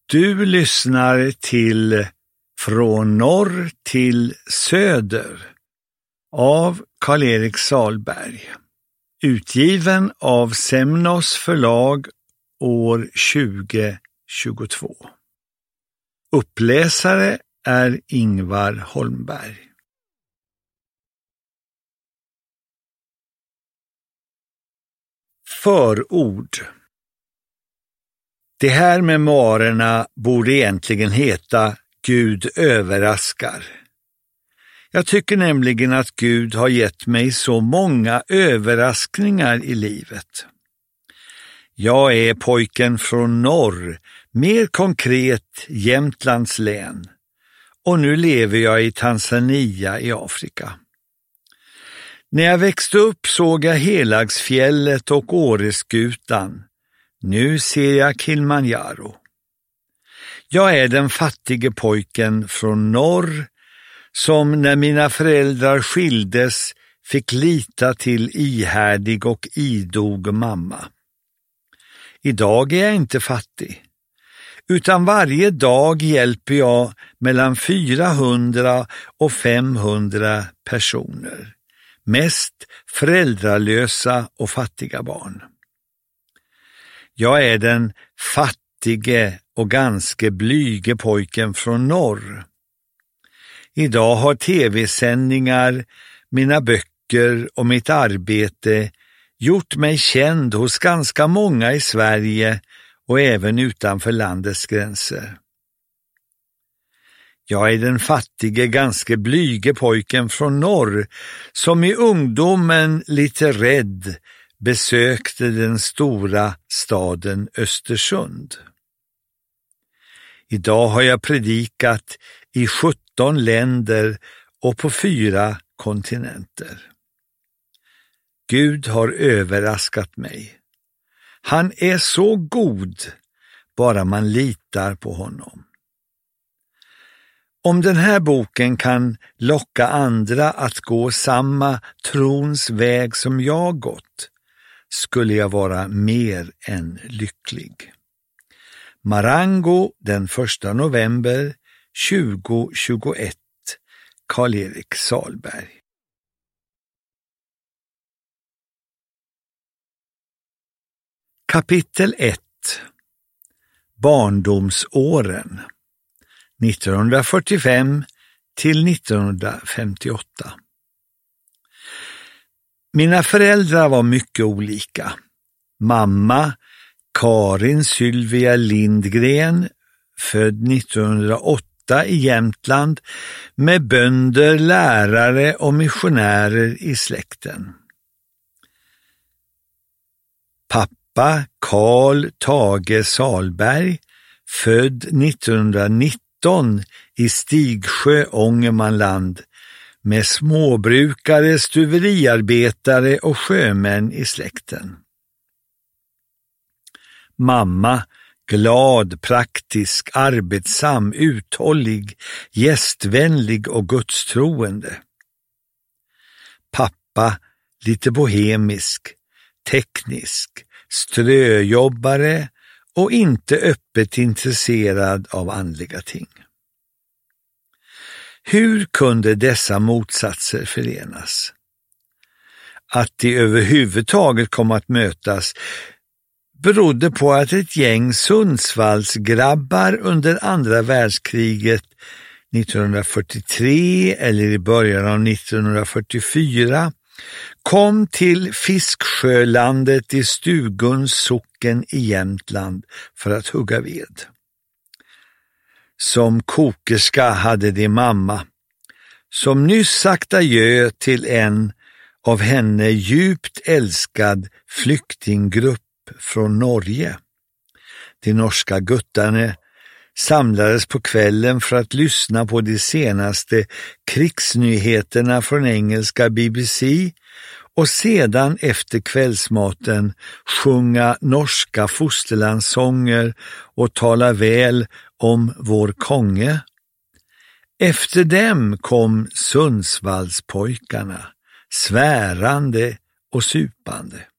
Du lyssnar till Från norr till söder av Karl-Erik Sahlberg, utgiven av Semnos förlag år 2022. Uppläsare är Ingvar Holmberg. Förord. De här memoarerna borde egentligen heta Gud överraskar. Jag tycker nämligen att Gud har gett mig så många överraskningar i livet. Jag är pojken från norr, mer konkret Jämtlands län, och nu lever jag i Tanzania i Afrika. När jag växte upp såg jag Helagsfjället och Åreskutan. Nu ser jag Kilimanjaro. Jag är den fattige pojken från norr som när mina föräldrar skildes fick lita till ihärdig och idog mamma. Idag är jag inte fattig, utan varje dag hjälper jag mellan 400 och 500 personer, mest föräldralösa och fattiga barn. Jag är den fattige och ganska blyge pojken från norr. Idag har tv-sändningar, mina böcker och mitt arbete gjort mig känd hos ganska många i Sverige och även utanför landets gränser. Jag är den fattige, ganska blyge pojken från norr som i ungdomen lite rädd besökte den stora staden Östersund. Idag har jag predikat i 17 länder och på 4 kontinenter. Gud har överraskat mig. Han är så god, bara man litar på honom. Om den här boken kan locka andra att gå samma trons väg som jag gått, skulle jag vara mer än lycklig. Marango den 1 november 2021. Karl-Erik Sahlberg. Kapitel 1. Barndomsåren 1945 till 1958. Mina föräldrar var mycket olika. Mamma, Karin Sylvia Lindgren, född 1908 i Jämtland, med bönder, lärare och missionärer i släkten. Pappa, Carl Tage Sahlberg, född 1919 i Stigsjö, Ångermanland, med småbrukare, stuveriarbetare och sjömän i släkten. Mamma, glad, praktisk, arbetsam, uthållig, gästvänlig och gudstroende. Pappa, lite bohemisk, teknisk, ströjobbare och inte öppet intresserad av andliga ting. Hur kunde dessa motsatser förenas? Att de överhuvudtaget kom att mötas berodde på att ett gäng Sundsvallsgrabbar under andra världskriget 1943 eller i början av 1944 kom till Fisksjölandet i Stuguns socken i Jämtland för att hugga ved. Som kokerska hade de mamma, som nyss sagt adjö till en av henne djupt älskad flyktinggrupp från Norge. De norska guttarna samlades på kvällen för att lyssna på de senaste krigsnyheterna från engelska BBC och sedan efter kvällsmaten sjunga norska fosterlandssånger och tala väl om vår konge. Efter dem kom Sundsvallspojkarna, svärande och supande.